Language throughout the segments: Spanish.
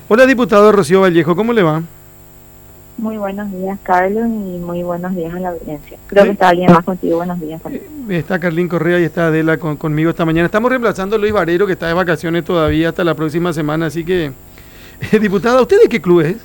Hola, diputado Rocío Vallejo, ¿cómo le va? Muy buenos días, Carlos, y muy buenos días a la audiencia. Creo que Eh, está alguien más contigo. Buenos días también. Está Carlín Correa y está Adela conmigo esta mañana. Estamos reemplazando a Luis Barrero, que está de vacaciones todavía hasta la próxima semana, así que, diputada, ¿usted de qué club es?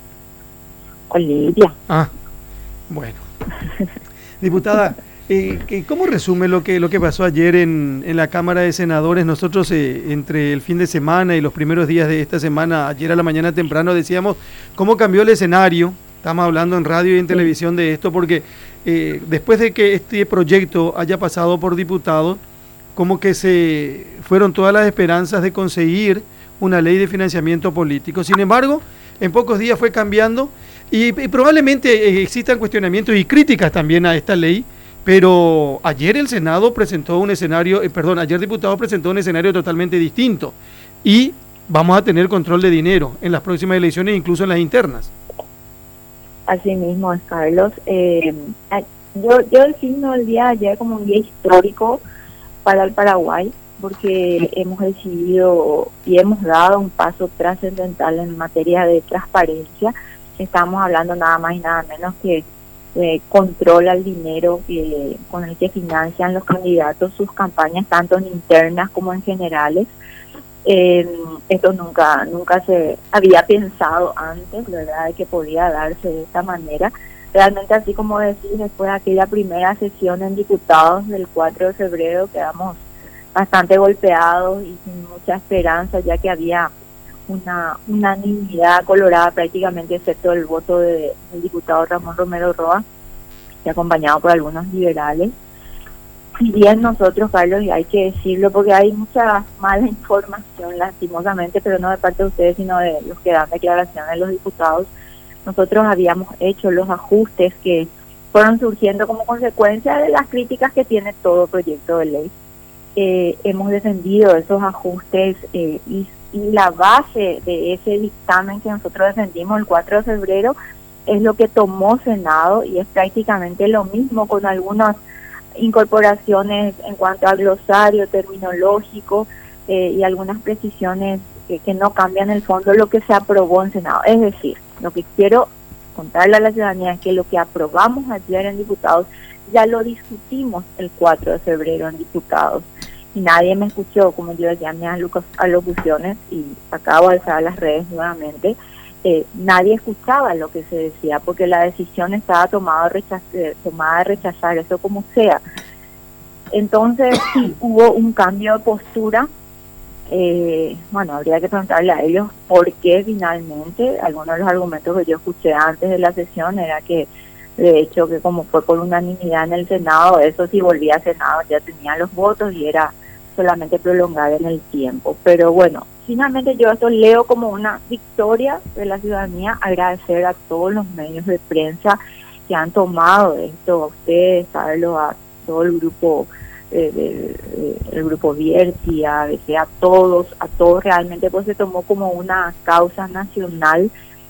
Olivia. Ah, bueno. Diputada, ¿cómo resume lo que pasó ayer en la Cámara de Senadores? Nosotros, entre el fin de semana y los primeros días de esta semana, ayer a la mañana temprano, decíamos cómo cambió el escenario. Estamos hablando en radio y en Sí, televisión de esto porque después de que este proyecto haya pasado por diputados, como que se fueron todas las esperanzas de conseguir una ley de financiamiento político. Sin embargo, en pocos días fue cambiando y probablemente existan cuestionamientos y críticas también a esta ley, pero ayer el Senado presentó un escenario, ayer diputado presentó un escenario totalmente distinto y vamos a tener control de dinero en las próximas elecciones, incluso en las internas. así mismo es, Carlos. Yo designo el día de ayer como un día histórico para el Paraguay, porque hemos decidido y hemos dado un paso trascendental en materia de transparencia. Estamos hablando nada más y nada menos que controla el dinero con el que financian los candidatos sus campañas, tanto en internas como en generales. Esto nunca se había pensado antes, ¿verdad?, de que podía darse de esta manera. Realmente, así como decís, después de aquella primera sesión en diputados del 4 de febrero, quedamos bastante golpeados y sin mucha esperanza, ya que había una unanimidad colorada prácticamente, excepto el voto del diputado Ramón Romero Roa, y acompañado por algunos liberales. Si bien nosotros, Carlos, y hay que decirlo porque hay mucha mala información, lastimosamente, pero no de parte de ustedes, sino de los que dan declaraciones de los diputados, nosotros habíamos hecho los ajustes que fueron surgiendo como consecuencia de las críticas que tiene todo proyecto de ley. Hemos defendido esos ajustes y la base de ese dictamen que nosotros defendimos el 4 de febrero es lo que tomó Senado y es prácticamente lo mismo, con algunas incorporaciones en cuanto al glosario terminológico y algunas precisiones que no cambian el fondo lo que se aprobó en Senado. Es decir, lo que quiero contarle a la ciudadanía es que lo que aprobamos ayer en diputados ya lo discutimos el 4 de febrero en diputados y nadie me escuchó, como yo decía en mis alocuciones, y acabo de alzar las redes nuevamente. Nadie escuchaba lo que se decía porque la decisión estaba tomada de rechazar eso como sea. Entonces sí, hubo un cambio de postura. Bueno, habría que preguntarle a ellos por qué finalmente. Algunos de los argumentos que yo escuché antes de la sesión era que, de hecho, que como fue por unanimidad en el Senado, eso si volvía a Senado ya tenía los votos y era solamente prolongar en el tiempo. Pero bueno, finalmente yo esto leo como una victoria de la ciudadanía. Agradecer a todos los medios de prensa que han tomado esto, a ustedes, Carlos, a todo el grupo, el grupo Vierti, a ABC, a todos realmente, pues se tomó como una causa nacional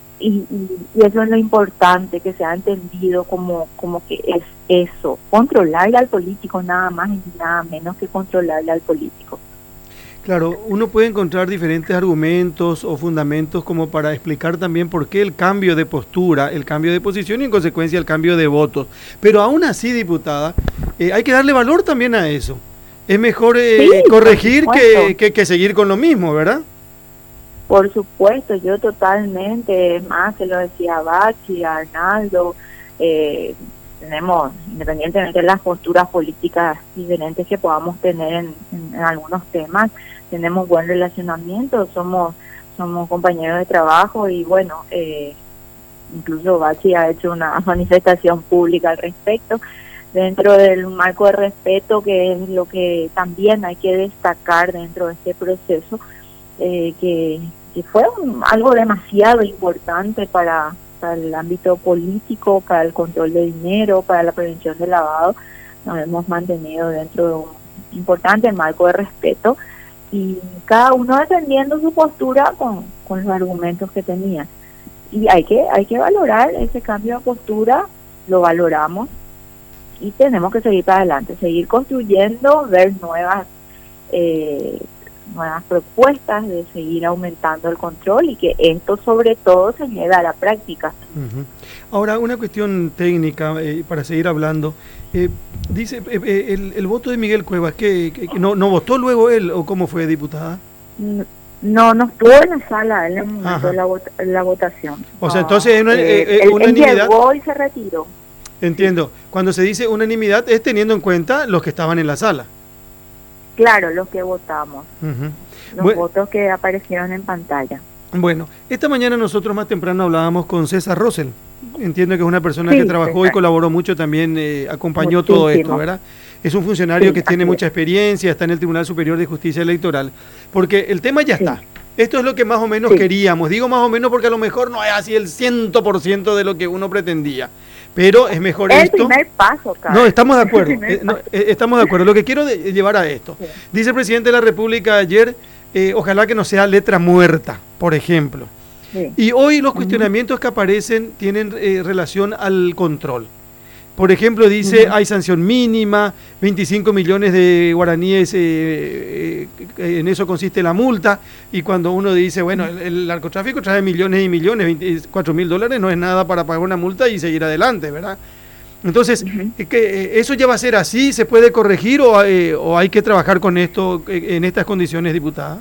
y eso es lo importante, que se ha entendido como que es eso, controlarle al político, nada más y nada menos que controlarle al político. Claro, uno puede encontrar diferentes argumentos o fundamentos como para explicar también por qué el cambio de postura, el cambio de posición y en consecuencia el cambio de votos. Pero aún así, diputada, hay que darle valor también a eso. Es mejor Sí, por corregir supuesto. que seguir con lo mismo, ¿verdad? Por supuesto, yo totalmente, es más, se lo decía a Bachi, a Arnaldo, tenemos, independientemente de las posturas políticas diferentes que podamos tener en algunos temas, tenemos buen relacionamiento, somos compañeros de trabajo y bueno, incluso Bachi ha hecho una manifestación pública al respecto, dentro del marco de respeto, que es lo que también hay que destacar dentro de este proceso, que fue algo demasiado importante para el ámbito político, para el control de dinero, para la prevención del lavado. Nos hemos mantenido dentro de un importante marco de respeto y cada uno defendiendo su postura con los argumentos que tenía. Y hay que valorar ese cambio de postura, lo valoramos y tenemos que seguir para adelante, seguir construyendo, ver nuevas nuevas propuestas de seguir aumentando el control y que esto sobre todo se lleve a la práctica. Uh-huh. Ahora, una cuestión técnica, para seguir hablando. Dice el voto de Miguel Cuevas, que no votó luego él, ¿o cómo fue, diputada? No estuvo en la sala en el momento de la votación. O sea, entonces unanimidad. Él llegó y se retiró. Entiendo. Cuando se dice unanimidad es teniendo en cuenta los que estaban en la sala. Claro, los que votamos. Los votos que aparecieron en pantalla. Bueno, esta mañana nosotros más temprano hablábamos con César Rosell. Entiendo que es una persona que trabajó César. Y colaboró mucho también, acompañó muchísimo. Todo esto, ¿verdad? Es un funcionario que tiene mucha experiencia, está en el Tribunal Superior de Justicia Electoral, porque el tema ya está. Esto es lo que más o menos queríamos. Digo más o menos porque a lo mejor no es así el 100% de lo que uno pretendía. Pero es mejor el esto. Primer paso, Carlos. No, estamos de acuerdo. Estamos de acuerdo. Lo que quiero llevar a esto. Sí. Dice el presidente de la República ayer, ojalá que no sea letra muerta, por ejemplo. Sí. Y hoy los cuestionamientos que aparecen tienen relación al control. Por ejemplo, dice, hay sanción mínima, 25 millones de guaraníes, en eso consiste la multa, y cuando uno dice, bueno, el narcotráfico trae millones y millones, 24.000 dólares no es nada para pagar una multa y seguir adelante, ¿verdad? Entonces, ¿eso ya va a ser así? ¿Se puede corregir o hay que trabajar con esto en estas condiciones, diputada?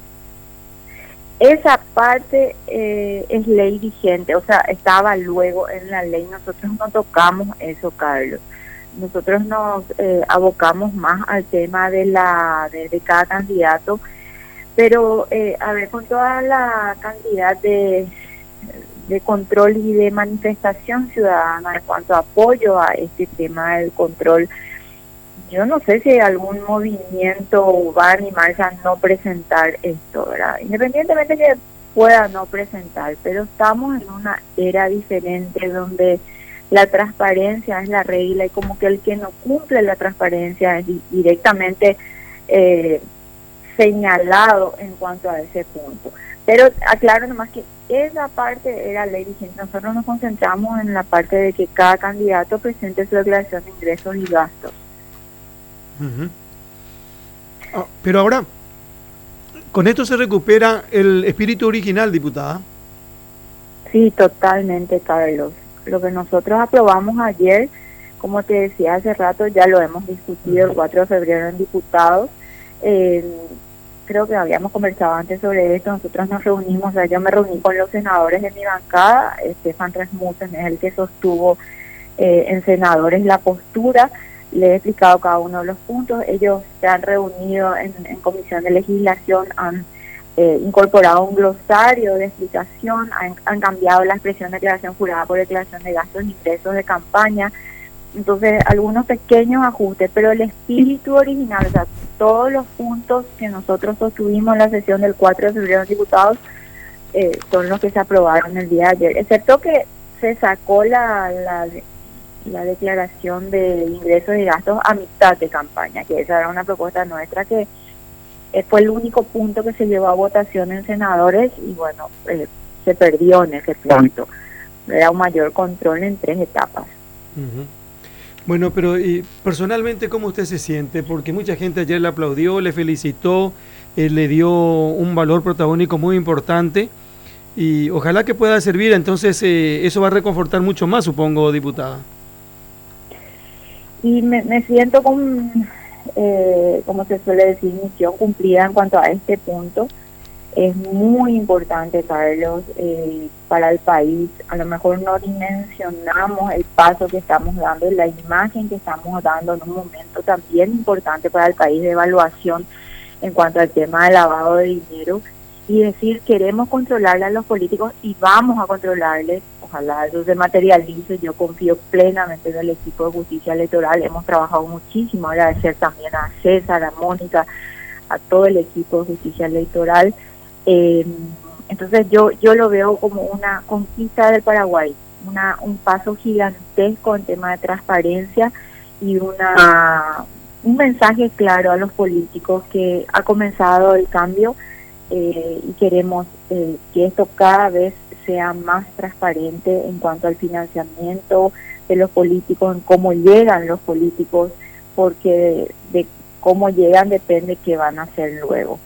Esa parte es ley vigente, o sea, estaba luego en la ley, nosotros no tocamos eso, Carlos. Nosotros nos abocamos más al tema de cada candidato, pero a ver, con toda la cantidad de control y de manifestación ciudadana en cuanto a apoyo a este tema del control, yo no sé si algún movimiento va a animarse a no presentar esto, ¿verdad? Independientemente que pueda no presentar, pero estamos en una era diferente donde la transparencia es la regla y como que el que no cumple la transparencia es directamente señalado en cuanto a ese punto. Pero aclaro nomás que esa parte era ley vigente. Nosotros nos concentramos en la parte de que cada candidato presente su declaración de ingresos y gastos. Pero ahora, ¿con esto se recupera el espíritu original, diputada? Sí, totalmente, Carlos. Lo que nosotros aprobamos ayer, como te decía hace rato, ya lo hemos discutido el 4 de febrero en diputados. Creo que habíamos conversado antes sobre esto. Nosotros nos reunimos, o sea, yo me reuní con los senadores de mi bancada. Stefan Rasmussen es el que sostuvo en senadores la postura. Le he explicado cada uno de los puntos. Ellos se han reunido en comisión de legislación, han incorporado un glosario de explicación, han cambiado la expresión de declaración jurada por declaración de gastos e ingresos de campaña. Entonces, algunos pequeños ajustes, pero el espíritu original, o sea, todos los puntos que nosotros sostuvimos en la sesión del 4 de febrero de diputados son los que se aprobaron el día de ayer, excepto que se sacó la declaración de ingresos y gastos a mitad de campaña, que esa era una propuesta nuestra que fue el único punto que se llevó a votación en senadores y bueno, se perdió en ese punto. Era un mayor control en 3 etapas. Bueno, pero personalmente, ¿cómo usted se siente? Porque mucha gente ayer le aplaudió, le felicitó, le dio un valor protagónico muy importante y ojalá que pueda servir, entonces eso va a reconfortar mucho más, supongo, diputada. Y me siento con, como se suele decir, misión cumplida en cuanto a este punto. Es muy importante, Carlos, para el país. A lo mejor no dimensionamos el paso que estamos dando, la imagen que estamos dando en un momento también importante para el país de evaluación en cuanto al tema del lavado de dinero. Y decir, queremos controlarle a los políticos y vamos a controlarles. Ojalá eso se materialice. Yo confío plenamente en el equipo de justicia electoral. Hemos trabajado muchísimo. Agradecer también a César, a Mónica, a todo el equipo de justicia electoral. Entonces yo lo veo como una conquista del Paraguay, un paso gigantesco en tema de transparencia y un mensaje claro a los políticos que ha comenzado el cambio y queremos que esto cada vez sea más transparente en cuanto al financiamiento de los políticos, en cómo llegan los políticos, porque de cómo llegan depende qué van a hacer luego.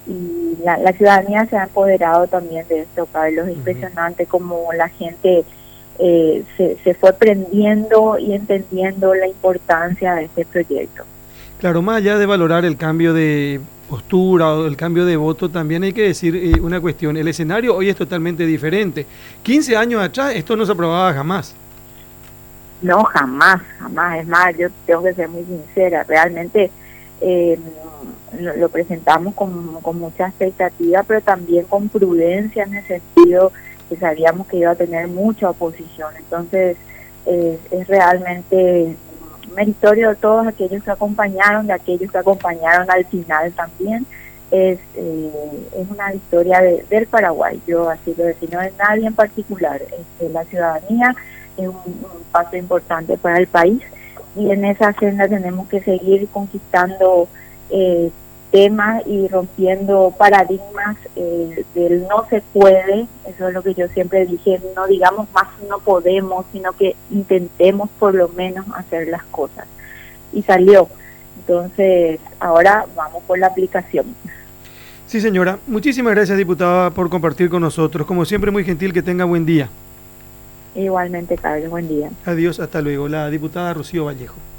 y la ciudadanía se ha empoderado también de esto, Carlos. Es Ujú. impresionante cómo la gente se fue prendiendo y entendiendo la importancia de este proyecto. Claro, más allá de valorar el cambio de postura o el cambio de voto, también hay que decir una cuestión. El escenario hoy es totalmente diferente. 15 años atrás esto no se aprobaba jamás. No, jamás, jamás. Es más, yo tengo que ser muy sincera. Realmente eh, lo presentamos con mucha expectativa, pero también con prudencia, en el sentido que sabíamos que iba a tener mucha oposición. Entonces, es realmente meritorio de todos aquellos que acompañaron, de aquellos que acompañaron al final también. Es una victoria del Paraguay, yo así lo defino, de nadie en particular, la ciudadanía. Es un paso importante para el país, y en esa senda tenemos que seguir conquistando temas y rompiendo paradigmas del no se puede. Eso es lo que yo siempre dije: no digamos más no podemos, sino que intentemos por lo menos hacer las cosas. Y salió. Entonces ahora vamos por la aplicación. Sí, señora. Muchísimas gracias, diputada, por compartir con nosotros. Como siempre, muy gentil, que tenga buen día. Igualmente, Carlos, buen día. Adiós, hasta luego. La diputada Rocío Vallejo.